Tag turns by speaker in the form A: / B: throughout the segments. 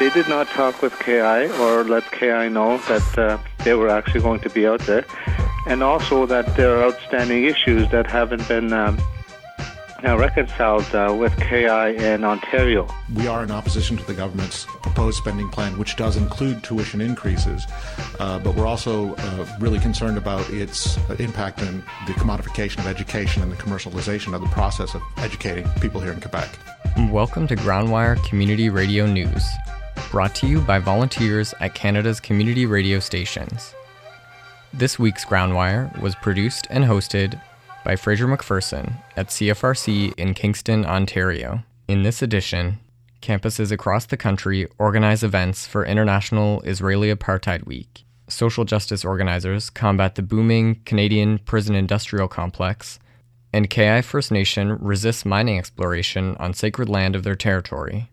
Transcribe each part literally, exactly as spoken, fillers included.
A: they did not talk with K I or let K I know that uh, they were actually going to be out there, and also that there are outstanding issues that haven't been um, uh, reconciled uh, with K I in Ontario.
B: We are in opposition to the government's proposed spending plan, which does include tuition increases, uh, but we're also uh, really concerned about its impact on the commodification of education and the commercialization of the process of educating people here in Quebec.
C: Welcome to Groundwire Community Radio News, brought to you by volunteers at Canada's community radio stations. This week's Groundwire was produced and hosted by Fraser McPherson at C F R C in Kingston, Ontario. In this edition, campuses across the country organize events for International Israeli Apartheid Week. Social justice organizers combat the booming Canadian prison industrial complex, and K I First Nation resists mining exploration on sacred land of their territory.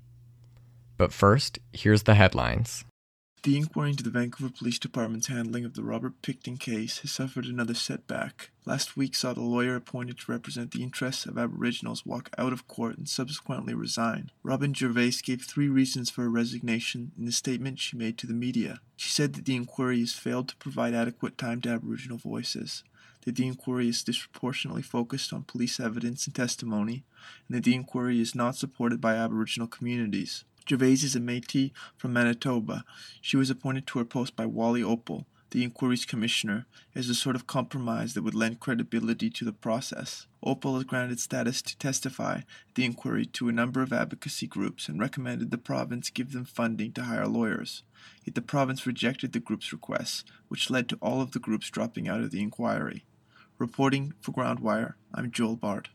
C: But first, here's the headlines.
D: The inquiry into the Vancouver Police Department's handling of the Robert Pickton case has suffered another setback. Last week saw the lawyer appointed to represent the interests of Aboriginals walk out of court and subsequently resign. Robin Gervais gave three reasons for her resignation in a statement she made to the media. She said that the inquiry has failed to provide adequate time to Aboriginal voices, that the inquiry is disproportionately focused on police evidence and testimony, and that the inquiry is not supported by Aboriginal communities. Gervais is a Métis from Manitoba. She was appointed to her post by Wally Opal, the inquiry's commissioner, as a sort of compromise that would lend credibility to the process. Opal has granted status to testify at the inquiry to a number of advocacy groups and recommended the province give them funding to hire lawyers. Yet the province rejected the group's requests, which led to all of the groups dropping out of the inquiry. Reporting for Groundwire, I'm Joel Bard.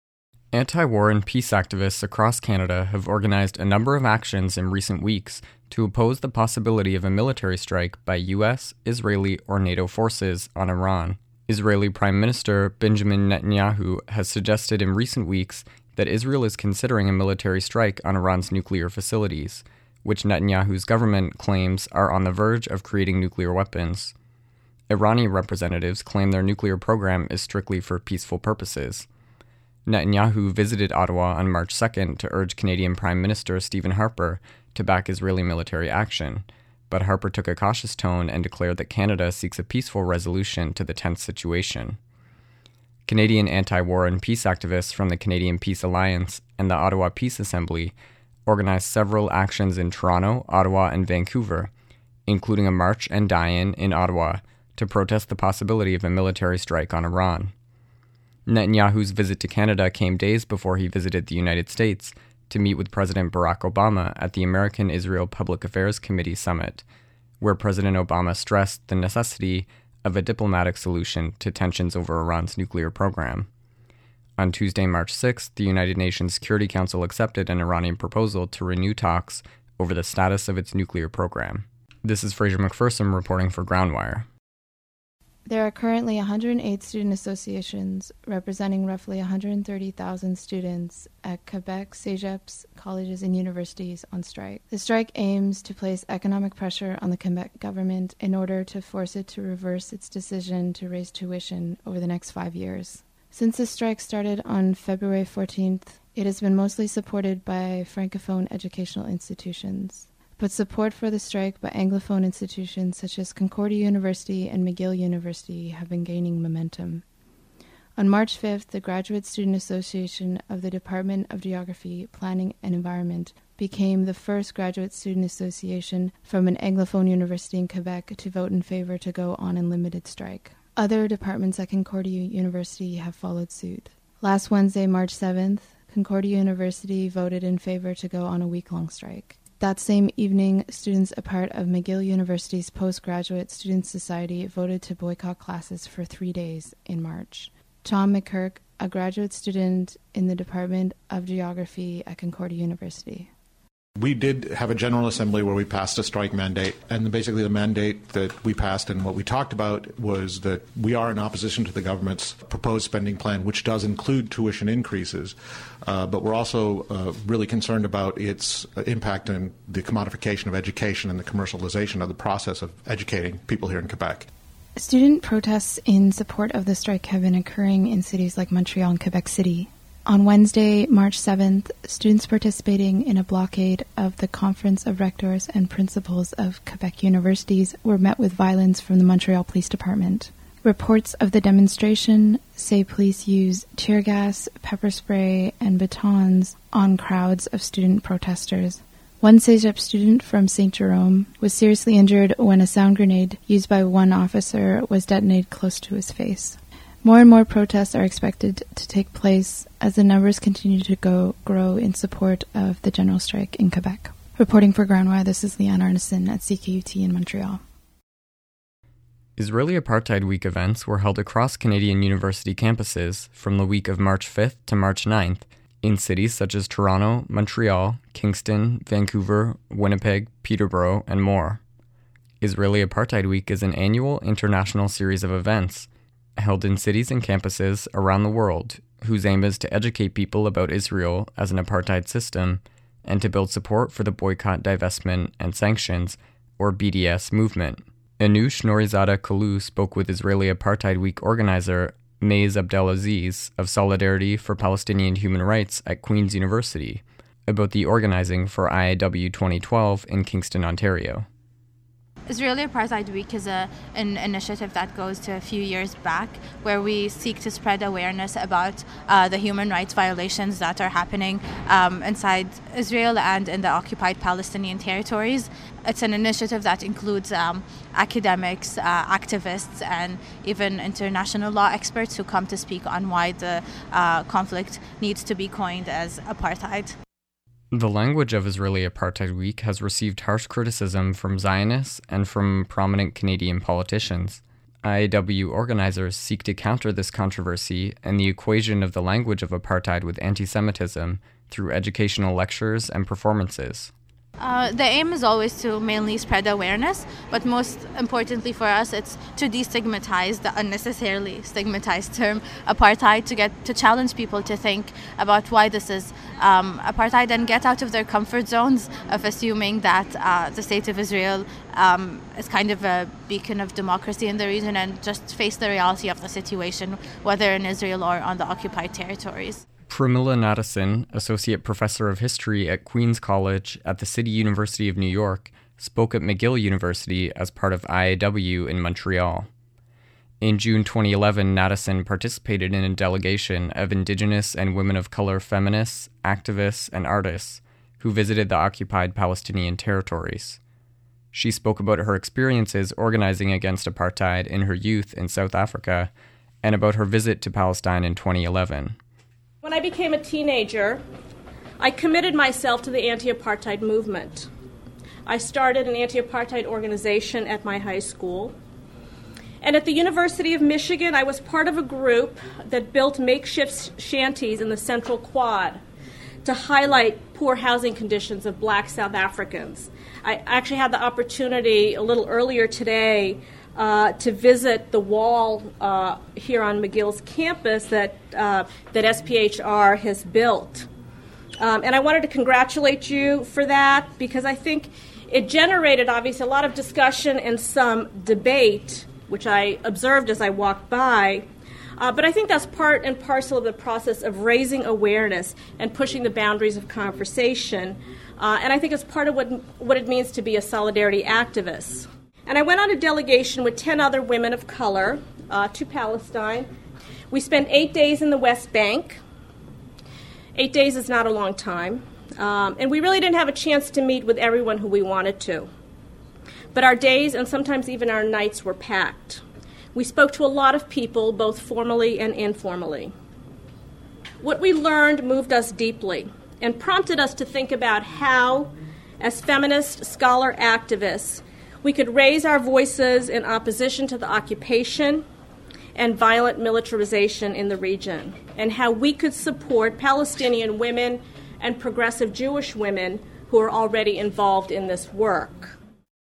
C: Anti-war and peace activists across Canada have organized a number of actions in recent weeks to oppose the possibility of a military strike by U S, Israeli, or NATO forces on Iran. Israeli Prime Minister Benjamin Netanyahu has suggested in recent weeks that Israel is considering a military strike on Iran's nuclear facilities, which Netanyahu's government claims are on the verge of creating nuclear weapons. Iranian representatives claim their nuclear program is strictly for peaceful purposes. Netanyahu visited Ottawa on March second to urge Canadian Prime Minister Stephen Harper to back Israeli military action, but Harper took a cautious tone and declared that Canada seeks a peaceful resolution to the tense situation. Canadian anti-war and peace activists from the Canadian Peace Alliance and the Ottawa Peace Assembly organized several actions in Toronto, Ottawa, and Vancouver, including a march and die-in in Ottawa to protest the possibility of a military strike on Iran. Netanyahu's visit to Canada came days before he visited the United States to meet with President Barack Obama at the American-Israel Public Affairs Committee Summit, where President Obama stressed the necessity of a diplomatic solution to tensions over Iran's nuclear program. On Tuesday, March sixth, the United Nations Security Council accepted an Iranian proposal to renew talks over the status of its nuclear program. This is Fraser McPherson reporting for Groundwire.
E: There are currently one hundred eight student associations representing roughly one hundred thirty thousand students at Quebec, Cégeps, colleges, and universities on strike. The strike aims to place economic pressure on the Quebec government in order to force it to reverse its decision to raise tuition over the next five years. Since the strike started on February fourteenth, it has been mostly supported by Francophone educational institutions. But support for the strike by Anglophone institutions such as Concordia University and McGill University have been gaining momentum. On March fifth, the Graduate Student Association of the Department of Geography, Planning and Environment became the first graduate student association from an Anglophone university in Quebec to vote in favor to go on a limited strike. Other departments at Concordia University have followed suit. Last Wednesday, March seventh, Concordia University voted in favor to go on a week-long strike. That same evening, students a part of McGill University's Postgraduate Student Society voted to boycott classes for three days in March. Tom McKirk, a graduate student in the Department of Geography at Concordia University.
B: We did have a General Assembly where we passed a strike mandate, and basically the mandate that we passed and what we talked about was that we are in opposition to the government's proposed spending plan, which does include tuition increases, uh, but we're also uh, really concerned about its impact on the commodification of education and the commercialization of the process of educating people here in Quebec.
E: Student protests in support of the strike have been occurring in cities like Montreal and Quebec City. On Wednesday, March seventh, students participating in a blockade of the Conference of Rectors and Principals of Quebec Universities were met with violence from the Montreal Police Department. Reports of the demonstration say police used tear gas, pepper spray, and batons on crowds of student protesters. One CEGEP student from Saint Jerome was seriously injured when a sound grenade used by one officer was detonated close to his face. More and more protests are expected to take place as the numbers continue to go, grow in support of the general strike in Quebec. Reporting for Groundwire, this is Leanne Arneson at C K U T in Montreal.
C: Israeli Apartheid Week events were held across Canadian university campuses from the week of March fifth to March ninth in cities such as Toronto, Montreal, Kingston, Vancouver, Winnipeg, Peterborough, and more. Israeli Apartheid Week is an annual international series of events held in cities and campuses around the world, whose aim is to educate people about Israel as an apartheid system and to build support for the Boycott, Divestment, and Sanctions, or B D S, movement. Anoush Nourizadeh Kalu spoke with Israeli Apartheid Week organizer Mays Abdelaziz of Solidarity for Palestinian Human Rights at Queen's University about the organizing for I A W twenty twelve in Kingston, Ontario.
F: Israeli Apartheid Week is a, an initiative that goes to a few years back where we seek to spread awareness about uh, the human rights violations that are happening um, inside Israel and in the occupied Palestinian territories. It's an initiative that includes um, academics, uh, activists, and even international law experts who come to speak on why the uh, conflict needs to be coined as apartheid.
C: The language of Israeli Apartheid Week has received harsh criticism from Zionists and from prominent Canadian politicians. I A W organizers seek to counter this controversy and the equation of the language of apartheid with anti-Semitism through educational lectures and performances.
F: Uh, the aim is always to mainly spread awareness, but most importantly for us, it's to destigmatize the unnecessarily stigmatized term apartheid, to get to challenge people to think about why this is um, apartheid and get out of their comfort zones of assuming that uh, the state of Israel um, is kind of a beacon of democracy in the region and just face the reality of the situation, whether in Israel or on the occupied territories.
C: Pramila Natarajan, Associate Professor of History at Queen's College at the City University of New York, spoke at McGill University as part of I A W in Montreal. In June twenty eleven, Natarajan participated in a delegation of Indigenous and women of color feminists, activists, and artists who visited the occupied Palestinian territories. She spoke about her experiences organizing against apartheid in her youth in South Africa and about her visit to Palestine in twenty eleven.
G: When I became a teenager, I committed myself to the anti-apartheid movement. I started an anti-apartheid organization at my high school. And at the University of Michigan, I was part of a group that built makeshift shanties in the Central Quad to highlight poor housing conditions of black South Africans. I actually had the opportunity a little earlier today Uh, to visit the wall uh, here on McGill's campus that uh, that S P H R has built. Um, and I wanted to congratulate you for that because I think it generated, obviously, a lot of discussion and some debate, which I observed as I walked by. Uh, but I think that's part and parcel of the process of raising awareness and pushing the boundaries of conversation. Uh, and I think it's part of what, what it means to be a solidarity activist. And I went on a delegation with ten other women of color uh, to Palestine. We spent eight days in the West Bank. Eight days is not a long time. Um, and we really didn't have a chance to meet with everyone who we wanted to. But our days and sometimes even our nights were packed. We spoke to a lot of people, both formally and informally. What we learned moved us deeply and prompted us to think about how, as feminist scholar activists, we could raise our voices in opposition to the occupation and violent militarization in the region, and how we could support Palestinian women and progressive Jewish women who are already involved in this work.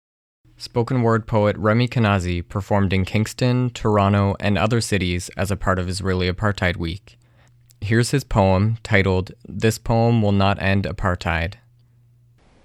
C: Spoken word poet Remy Kenazi performed in Kingston, Toronto, and other cities as a part of Israeli Apartheid Week. Here's his poem titled, "This Poem Will Not End Apartheid."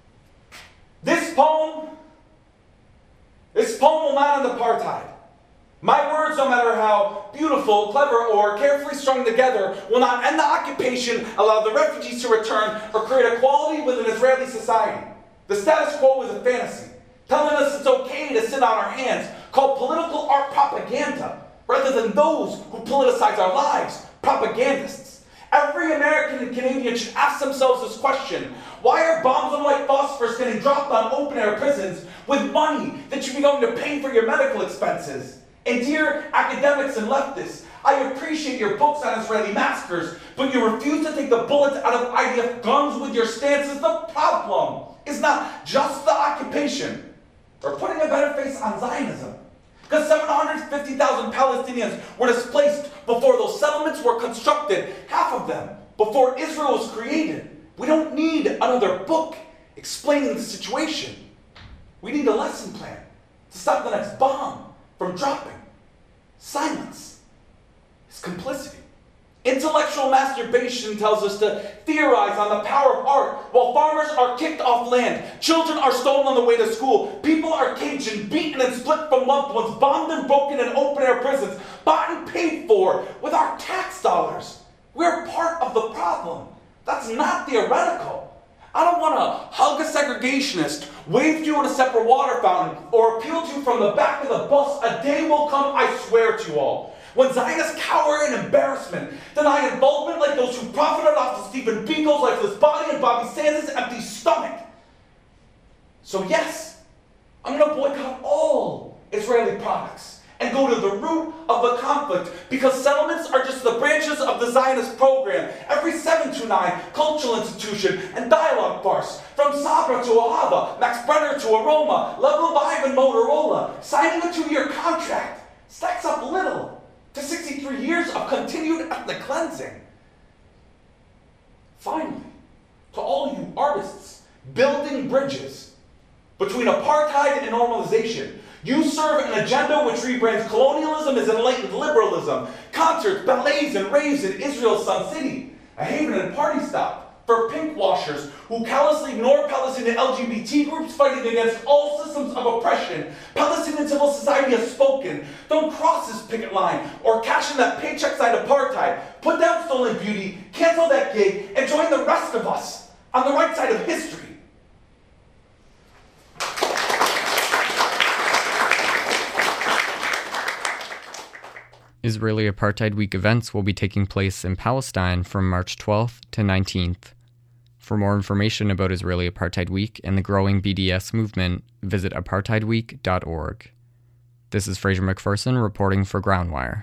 H: This poem, this poem will not end apartheid. My words, no matter how beautiful, clever, or carefully strung together, will not end the occupation, allow the refugees to return, or create equality within Israeli society. The status quo is a fantasy, telling us it's okay to sit on our hands, called political art propaganda, rather than those who politicize our lives, propagandists. Every American and Canadian should ask themselves this question: why are bombs and white phosphorus getting dropped on open-air prisons with money that should be going to pay for your medical expenses? And dear academics and leftists, I appreciate your books on Israeli massacres, but you refuse to take the bullets out of I D F guns with your stances. The problem is not just the occupation, or putting a better face on Zionism. Because seven hundred fifty thousand Palestinians were displaced before those settlements were constructed, half of them before Israel was created. We don't need another book explaining the situation. We need a lesson plan to stop the next bomb from dropping. Silence is complicity. Intellectual masturbation tells us to theorize on the power of art while farmers are kicked off land, children are stolen on the way to school, people are caged and beaten and split from loved ones, bombed and broken in open-air prisons, bought and paid for with our tax dollars. We're part of the problem. That's not theoretical. I don't want to hug a segregationist, wave to you in a separate water fountain, or appeal to you from the back of the bus. A day will come, I swear to you all, when Zionists cower in embarrassment, deny involvement like those who profited off of Stephen Biko's lifeless body and Bobby Sands' empty stomach. So yes, I'm going to boycott all Israeli products and go to the root of the conflict, because settlements are just the branches of the Zionist program. Every seven two nine cultural institution and dialogue farce, from Sabra to Ahava, Max Brenner to Aroma, Level five and Motorola, signing a two-year contract stacks up little to sixty-three years of continued ethnic cleansing. Finally, to all you artists building bridges between apartheid and normalization, you serve an agenda which rebrands colonialism as enlightened liberalism. Concerts, ballets, and raves in Israel's Sun City, a haven and party stop for pink washers who callously ignore Palestinian L G B T groups fighting against all systems of oppression. Palestinian civil society has spoken. Don't cross this picket line or cash in that paycheck side apartheid. Put down stolen beauty, cancel that gig, and join the rest of us on the right side of history.
C: Israeli Apartheid Week events will be taking place in Palestine from March twelfth to nineteenth. For more information about Israeli Apartheid Week and the growing B D S movement, visit apartheid week dot org. This is Fraser McPherson reporting for Groundwire.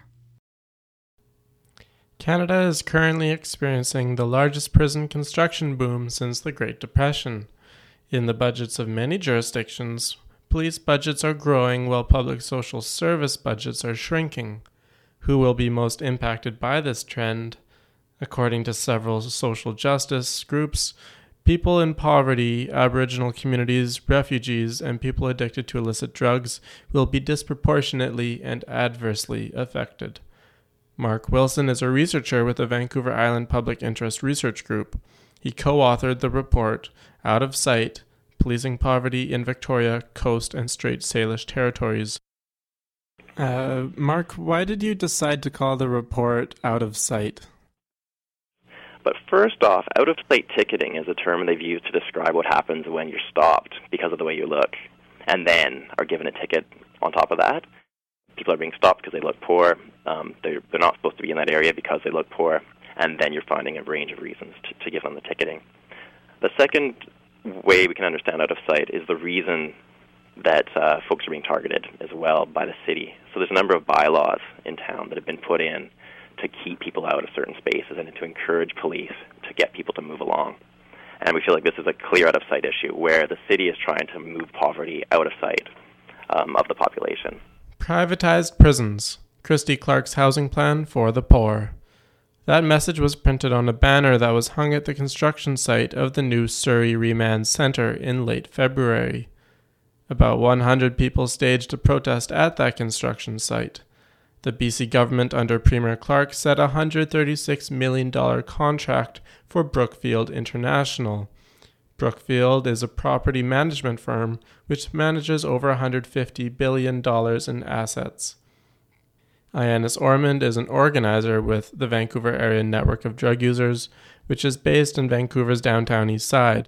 I: Canada is currently experiencing the largest prison construction boom since the Great Depression. In the budgets of many jurisdictions, police budgets are growing while public social service budgets are shrinking. Who will be most impacted by this trend? According to several social justice groups, people in poverty, Aboriginal communities, refugees, and people addicted to illicit drugs will be disproportionately and adversely affected. Mark Wilson is a researcher with the Vancouver Island Public Interest Research Group. He co-authored the report, Out of Sight, Policing Poverty in Victoria, Coast and Strait Salish Territories. Uh, Mark, why did you decide to call the report Out of Sight?
J: But first off, out-of-sight ticketing is a term they've used to describe what happens when you're stopped because of the way you look, and then are given a ticket on top of that. People are being stopped because they look poor. Um, they're, they're not supposed to be in that area because they look poor, and then you're finding a range of reasons to, to give them the ticketing. The second way we can understand out-of-sight is the reason that uh, folks are being targeted as well by the city. So there's a number of bylaws in town that have been put in to keep people out of certain spaces and to encourage police to get people to move along. And we feel like this is a clear out-of-sight issue where the city is trying to move poverty out of sight um, of the population.
I: Privatized prisons. Christy Clark's housing plan for the poor. That message was printed on a banner that was hung at the construction site of the new Surrey Remand Centre in late February. About one hundred people staged a protest at that construction site. The B C government under Premier Clark set a one hundred thirty-six million dollars contract for Brookfield International. Brookfield is a property management firm which manages over one hundred fifty billion dollars in assets. Ioannis Ormond is an organizer with the Vancouver Area Network of Drug Users, which is based in Vancouver's downtown east side.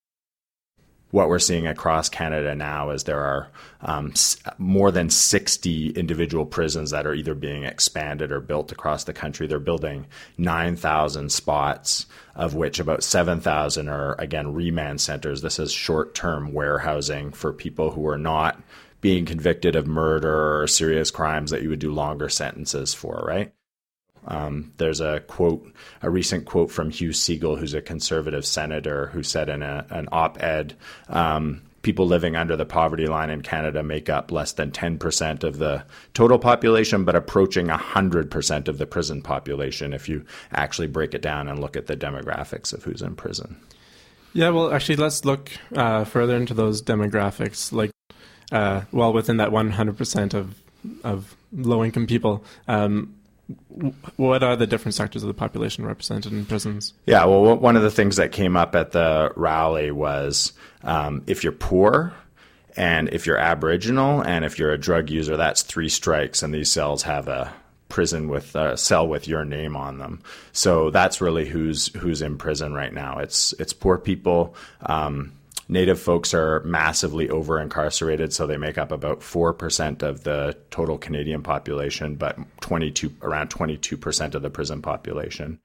K: What we're seeing across Canada now is there are um, s- more than sixty individual prisons that are either being expanded or built across the country. They're building nine thousand spots, of which about seven thousand are, again, remand centers. This is short-term warehousing for people who are not being convicted of murder or serious crimes that you would do longer sentences for, right? Um, there's a quote, a recent quote from Hugh Segal, who's a conservative senator, who said in a, an op-ed, um, people living under the poverty line in Canada make up less than ten percent of the total population, but approaching one hundred percent of the prison population if you actually break it down and look at the demographics of who's in prison.
I: Yeah, well, actually, let's look uh, further into those demographics. Like, uh, well, within that one hundred percent of, of low-income people, um, what are the different sectors of the population represented in prisons?
K: Yeah, well, one of the things that came up at the rally was um, if you're poor and if you're Aboriginal and if you're a drug user, that's three strikes, and these cells have a prison with a cell with your name on them. So that's really who's who's in prison right now. It's it's poor people. Um, Native folks are massively over-incarcerated, so they make up about four percent of the total Canadian population, but twenty-two around twenty-two percent of the prison population.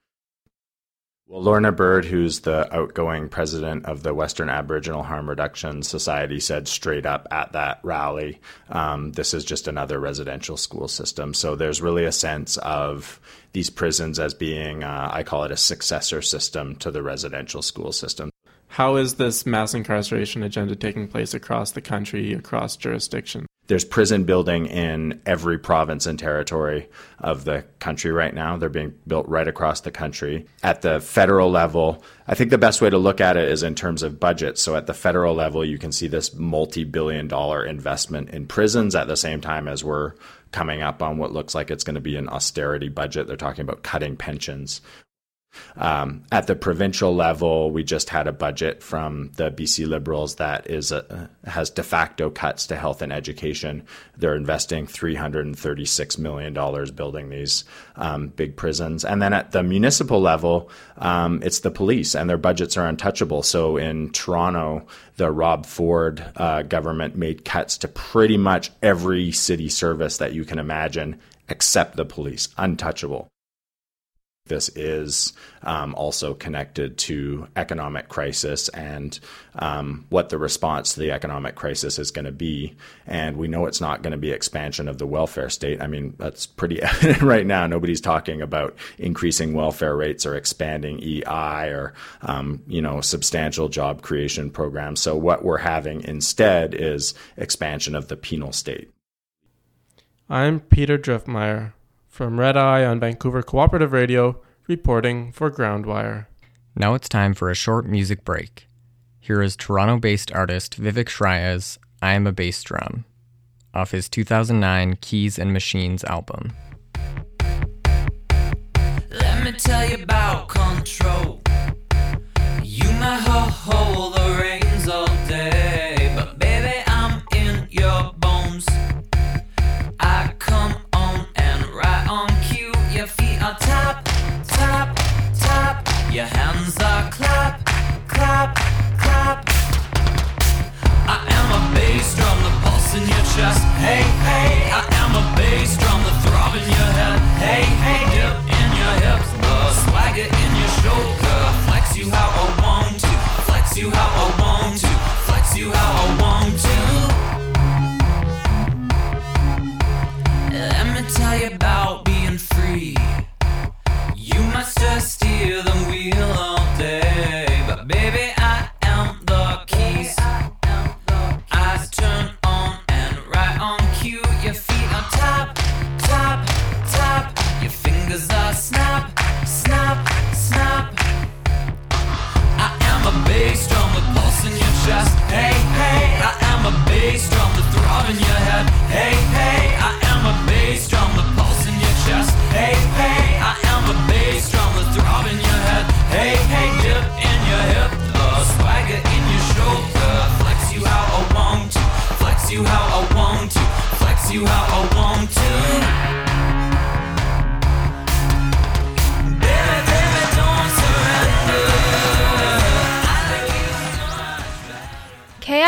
K: Well, Lorna Bird, who's the outgoing president of the Western Aboriginal Harm Reduction Society, said straight up at that rally, um, this is just another residential school system. So there's really a sense of these prisons as being, uh, I call it a successor system to the residential school system.
I: How is this mass incarceration agenda taking place across the country, across jurisdictions?
K: There's prison building in every province and territory of the country right now. They're being built right across the country. At the federal level, I think the best way to look at it is in terms of budget. So at the federal level, you can see this multi-billion dollar investment in prisons at the same time as we're coming up on what looks like it's going to be an austerity budget. They're talking about cutting pensions. Um, at the provincial level, we just had a budget from the B C Liberals that is a, has de facto cuts to health and education. They're investing three hundred thirty-six million dollars building these um, big prisons. And then at the municipal level, um, it's the police, and their budgets are untouchable. So in Toronto, the Rob Ford uh, government made cuts to pretty much every city service that you can imagine, except the police, untouchable. This is um, also connected to economic crisis and um, what the response to the economic crisis is going to be. And we know it's not going to be expansion of the welfare state. I mean, that's pretty evident right now. Nobody's talking about increasing welfare rates or expanding E I or, um, you know, substantial job creation programs. So what we're having instead is expansion of the penal state.
I: I'm Peter Driftmeyer from Red Eye on Vancouver Cooperative Radio, reporting for Groundwire.
C: Now it's time for a short music break. Here is Toronto-based artist Vivek Shraya's I Am a Bass Drum, off his two thousand nine Keys and Machines album.
L: Let me tell you about control. You might hold the reins all day, but baby, I'm in your bones. I come on and right on cue. Your feet are tap, tap, tap. Your hands are clap, clap, clap. I am a bass drum, the pulse in your chest. Hey, hey, I am a bass drum, the throb in your head. Hey, hey, dip in your hips, the swagger in your shoulder. Flex you how I want to, flex you how I want to, flex you how I want to. Let me tell you about being free. You might just steer the wheel all day, but baby, I am the keys. I turn on and right on cue. Your feet are tap, tap, tap. Your fingers are snap, snap, snap. I am a bass drum with pulse in your chest. Hey, hey, I am a bass drum with throb in your head. Hey, hey, I am a bass drum with pulse in your chest. Hey, hey, I am a bass drum with throb in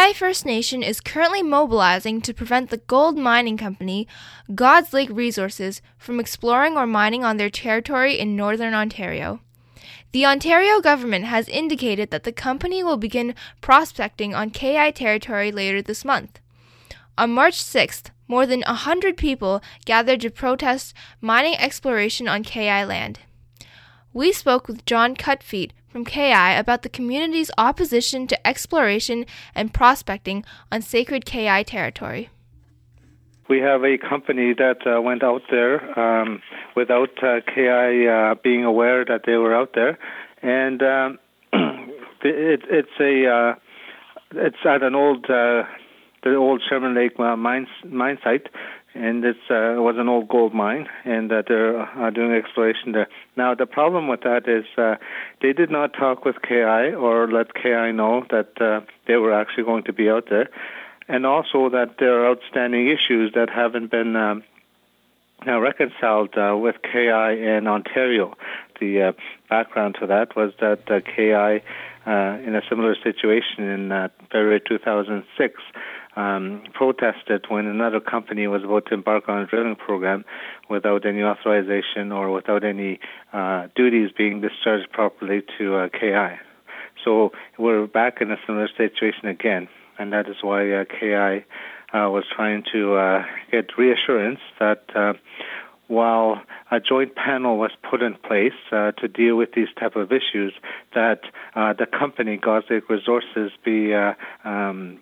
M: I First Nation is currently mobilizing to prevent the gold mining company, God's Lake Resources, from exploring or mining on their territory in northern Ontario. The Ontario government has indicated that the company will begin prospecting on K I territory later this month. On March sixth, more than one hundred people gathered to protest mining exploration on K I land. We spoke with John Cutfeet from K I about the community's opposition to exploration and prospecting on sacred K I territory.
A: We have a company that uh, went out there um, without uh, K I uh, being aware that they were out there, and um, it, it's a uh, it's at an old uh, the old Sherman Lake uh, mine mine site, and it's uh, it was an old gold mine, and uh, they're uh, doing exploration there. Now the problem with that is uh, they did not talk with K I or let K I know that uh, they were actually going to be out there. And also that there are outstanding issues that haven't been um, uh, reconciled uh, with K I and Ontario. The uh, background to that was that uh, K I, uh, in a similar situation in uh, February two thousand six, um, protested when another company was about to embark on a drilling program without any authorization or without any uh, duties being discharged properly to uh, K I. So we're back in a similar situation again. And that is why uh, K I uh, was trying to uh, get reassurance that uh, while a joint panel was put in place uh, to deal with these type of issues, that uh, the company, God's Lake Resources, be uh, um,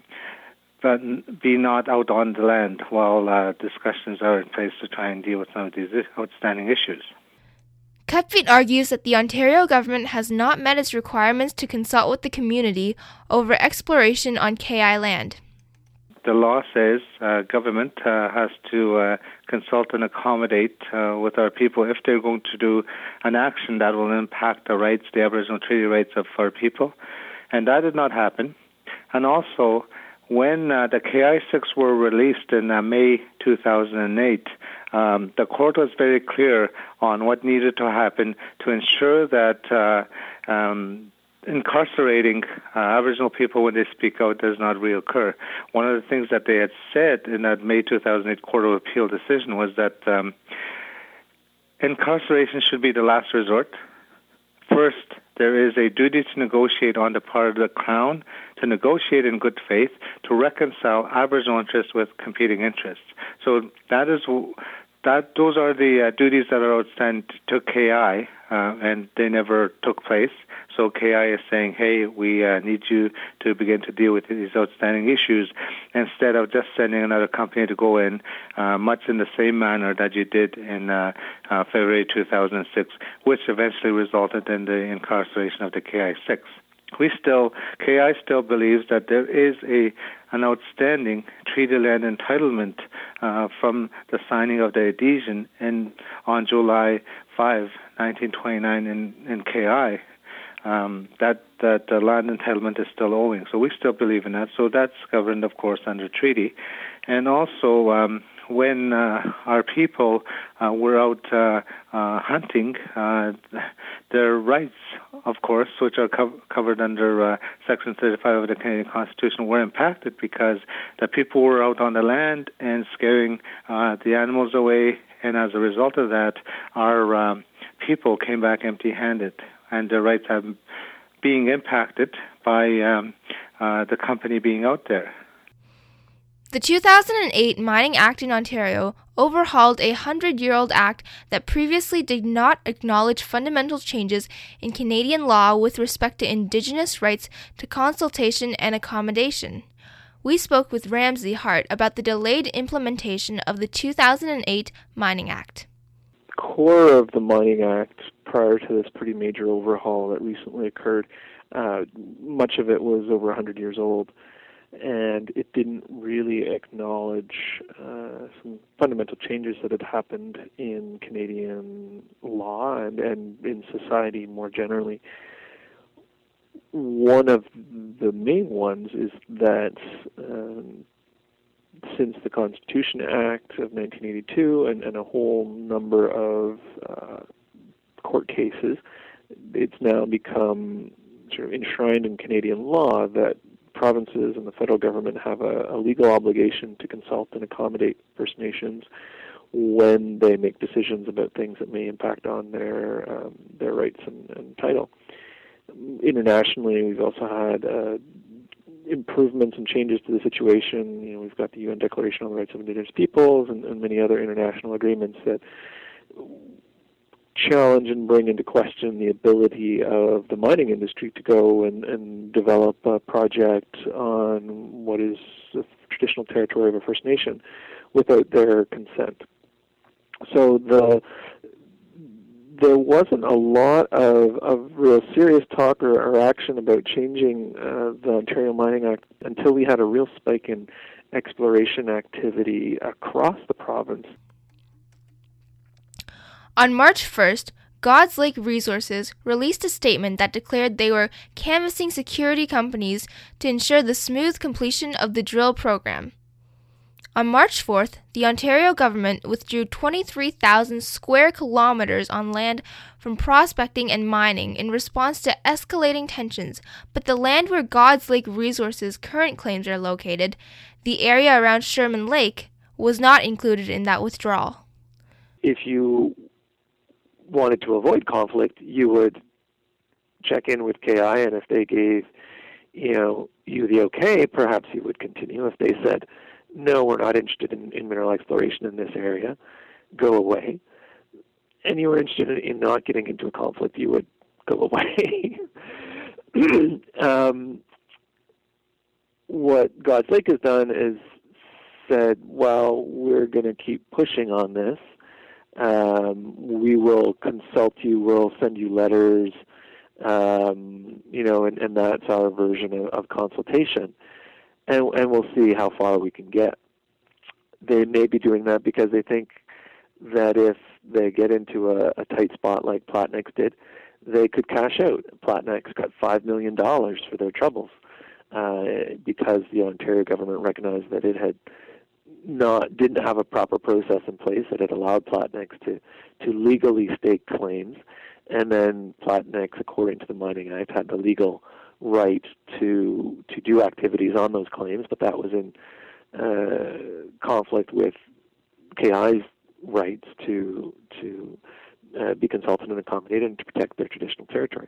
A: be not out on the land while uh, discussions are in place to try and deal with some of these outstanding issues.
M: Cutfeet argues that the Ontario government has not met its requirements to consult with the community over exploration on K I land.
A: The law says uh, government uh, has to uh, consult and accommodate uh, with our people if they're going to do an action that will impact the rights, the Aboriginal treaty rights of our people. And that did not happen. And also, when uh, the K I six were released in uh, May two thousand eight, um, the court was very clear on what needed to happen to ensure that uh, um, incarcerating uh, Aboriginal people when they speak out does not reoccur. One of the things that they had said in that May two thousand eight Court of Appeal decision was that um, incarceration should be the last resort. First, there is a duty to negotiate on the part of the Crown, to negotiate in good faith, to reconcile Aboriginal interests with competing interests. So that is that. Those are the uh, duties that are outstanding to K I, uh, and they never took place. So K I is saying, hey, we uh, need you to begin to deal with these outstanding issues instead of just sending another company to go in, uh, much in the same manner that you did in uh, uh, February two thousand six, which eventually resulted in the incarceration of the K I six. We still, K I still believes that there is a an outstanding treaty land entitlement uh, from the signing of the adhesion in on July fifth, nineteen twenty-nine in, in K I. Um, that that the land entitlement is still owing. So we still believe in that. So that's governed, of course, under treaty. And also, um, when uh, our people uh, were out uh, uh, hunting, uh, their rights, of course, which are co- covered under uh, Section thirty-five of the Canadian Constitution, were impacted because the people were out on the land and scaring uh, the animals away. And as a result of that, our um, people came back empty-handed. And their rights are being impacted by um, uh, the company being out there.
M: The two thousand eight Mining Act in Ontario overhauled a hundred-year-old act that previously did not acknowledge fundamental changes in Canadian law with respect to Indigenous rights to consultation and accommodation. We spoke with Ramsey Hart about the delayed implementation of the two thousand eight Mining Act.
N: Core of the Mining Act, prior to this pretty major overhaul that recently occurred, uh, much of it was over one hundred years old, and it didn't really acknowledge uh, some fundamental changes that had happened in Canadian law and, and in society more generally. One of the main ones is that um, since the Constitution Act of nineteen eighty-two and, and a whole number of uh, court cases, it's now become sort of enshrined in Canadian law that provinces and the federal government have a, a legal obligation to consult and accommodate First Nations when they make decisions about things that may impact on their um, their rights and, and title. Internationally, we've also had uh, improvements and changes to the situation. You know, we've got the U N Declaration on the Rights of Indigenous Peoples and, and many other international agreements that challenge and bring into question the ability of the mining industry to go and, and develop a project on what is the traditional territory of a First Nation without their consent. So the there wasn't a lot of, of real serious talk or, or action about changing uh, the Ontario Mining Act until we had a real spike in exploration activity across the province.
M: On March first, God's Lake Resources released a statement that declared they were canvassing security companies to ensure the smooth completion of the drill program. On March fourth, the Ontario government withdrew twenty-three thousand square kilometers on land from prospecting and mining in response to escalating tensions, but the land where God's Lake Resources' current claims are located, the area around Sherman Lake, was not included in that withdrawal.
N: If you wanted to avoid conflict, you would check in with K I, and if they gave, you know, you the okay, perhaps you would continue. If they said, no, we're not interested in, in mineral exploration in this area, go away. And you were interested in, in not getting into a conflict, you would go away. um, what God's Lake has done is said, well, we're going to keep pushing on this. Um, we will consult you, we'll send you letters, um, you know, and, and that's our version of, of consultation. And, and we'll see how far we can get. They may be doing that because they think that if they get into a, a tight spot like Platnex did, they could cash out. Platnex got five million dollars for their troubles uh, because the Ontario government recognized that it had not didn't have a proper process in place that had allowed Platnex to, to legally stake claims, and then Platnex, according to the Mining Act, had the legal right to to do activities on those claims, but that was in uh, conflict with K I's rights to to uh, be consulted and accommodated and to protect their traditional territory.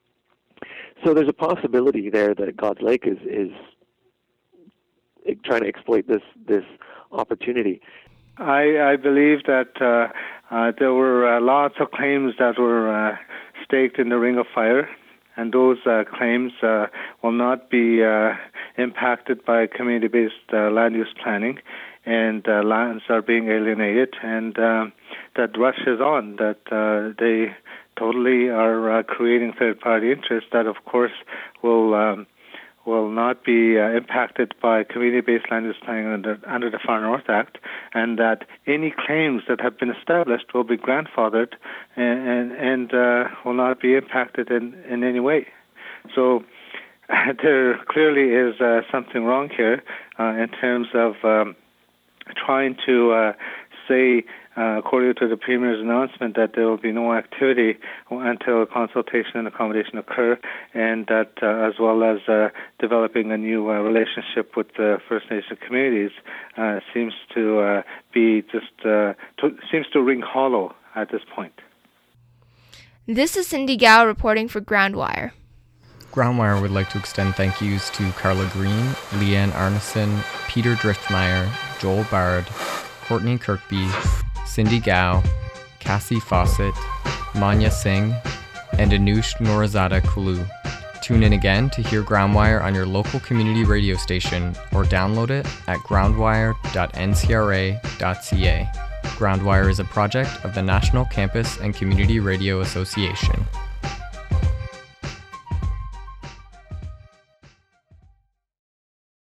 N: So there's a possibility there that God's Lake is is trying to exploit this this opportunity.
A: I, I believe that uh, uh, there were uh, lots of claims that were uh, staked in the Ring of Fire, and those uh, claims uh, will not be uh, impacted by community-based uh, land use planning, and uh, lands are being alienated, and uh, that rush is on, that uh, they totally are uh, creating third-party interests that, of course, will um, will not be uh, impacted by community-based land use planning under, under the Far North Act, and that any claims that have been established will be grandfathered and, and, and uh, will not be impacted in, in any way. So uh, there clearly is uh, something wrong here uh, in terms of um, trying to uh, say, Uh, according to the Premier's announcement, that there will be no activity until consultation and accommodation occur, and that uh, as well as uh, developing a new uh, relationship with the First Nation communities uh, seems to uh, be just uh, to, seems to ring hollow at this point.
M: This is Cindy Gao reporting for Groundwire.
C: Groundwire would like to extend thank yous to Carla Green, Leanne Arneson, Peter Driftmeyer, Joel Bard, Courtney Kirkby, Cindy Gao, Cassie Fawcett, Manya Singh, and Anush Norazada Kulu. Tune in again to hear Groundwire on your local community radio station or download it at groundwire dot n c r a dot c a. Groundwire is a project of the National Campus and Community Radio Association.